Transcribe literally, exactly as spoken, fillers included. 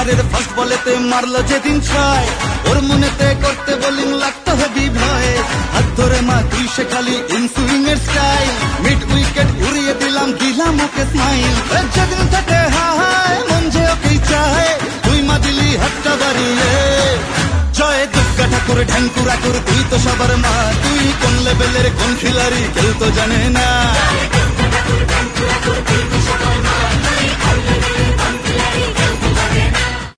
ক্যারিয়ারের ফার্স্ট বলেতে মারলো যেদিন ছয়, ওর মনেতে করতে বোলিং লাগতো হেভি ভয়। হাত ধরে মা তুই সে খালি ইনসুইং এর স্টাইল, মিড উইকেট উড়িয়ে দিলাম দিলাম ওকে স্মাইল। যেদিন থেকে হায় মন যে ওকেই চায়, তুই মা দিলি হাতটা বাড়িয়ে। জয় দুর্গা ঠাকুর ঢ্যাঙ্কুর আকুর তুই তো সবার মা, তুই কোন লেভেলের কোন খিলাড়ি কেউ তো জানে না।